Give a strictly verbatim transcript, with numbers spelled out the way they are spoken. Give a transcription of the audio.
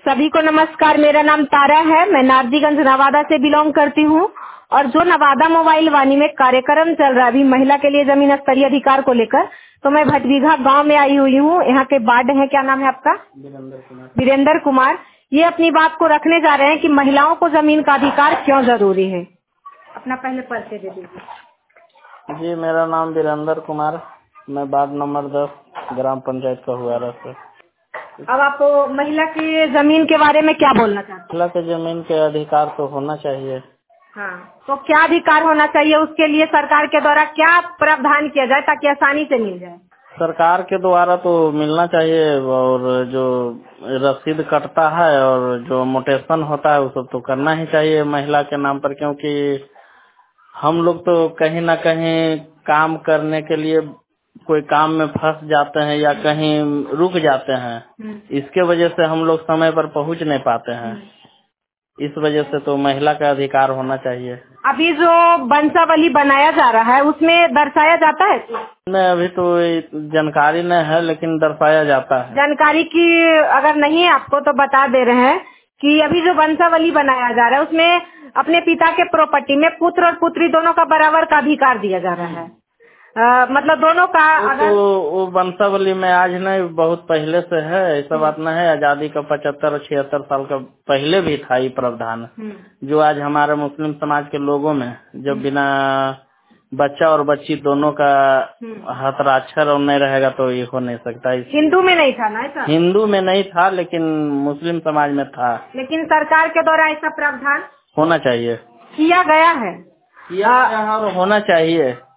सभी को नमस्कार। मेरा नाम तारा है। मैं नारजीगंज नवादा से बिलोंग करती हूँ। और जो नवादा मोबाइल वाणी में कार्यक्रम चल रहा है अभी महिला के लिए जमीन स्तरीय अधिकार को लेकर, तो मैं भटबीघा गांव में आई हुई हूँ। यहाँ के वार्ड है, क्या नाम है आपका? वीरेंद्र कुमार। वीरेंद्र कुमार ये अपनी बात को रखने जा रहे हैं कि महिलाओं को जमीन का अधिकार क्यों जरूरी है। अपना पहले परिचय दे दीजिए। जी, मेरा नाम वीरेंद्र कुमार, मैं वार्ड नंबर दस ग्राम पंचायत का हुआ से। अब आप महिला की जमीन के बारे में क्या बोलना चाहते हैं? महिला के जमीन के अधिकार तो होना चाहिए। हाँ, तो क्या अधिकार होना चाहिए, उसके लिए सरकार के द्वारा क्या प्रावधान किया जाए ताकि आसानी से मिल जाए? सरकार के द्वारा तो मिलना चाहिए, और जो रसीद कटता है और जो मोटेशन होता है वो सब तो करना ही चाहिए महिला के नाम पर, क्योंकि हम लोग तो कहीं ना कहीं काम करने के लिए कोई काम में फंस जाते हैं या कहीं रुक जाते हैं, इसके वजह से हम लोग समय पर पहुंच नहीं पाते हैं। इस वजह से तो महिला का अधिकार होना चाहिए। अभी जो वंशावली बनाया जा रहा है उसमें दर्शाया जाता है? नहीं, अभी तो जानकारी नहीं है, लेकिन दर्शाया जाता है। जानकारी की अगर नहीं है आपको तो बता दे रहे हैं कि अभी जो वंशावली बनाया जा रहा है उसमें अपने पिता के प्रॉपर्टी में पुत्र और पुत्री दोनों का बराबर का अधिकार दिया जा रहा है। आ, मतलब दोनों का अगर तो वो वंशावली में आज नहीं, बहुत पहले से है, ऐसा बात नहीं है। आजादी का पचहत्तर छिहत्तर साल का पहले भी था ये प्रावधान, जो आज हमारे मुस्लिम समाज के लोगों में जब बिना बच्चा और बच्ची दोनों का हस्ताक्षर और नहीं रहेगा तो ये हो नहीं सकता। हिंदू में नहीं था ना ऐसा? हिंदू में नहीं था, लेकिन मुस्लिम समाज में था। लेकिन सरकार के द्वारा ऐसा प्रावधान होना चाहिए, किया गया है, किया गया है और होना चाहिए।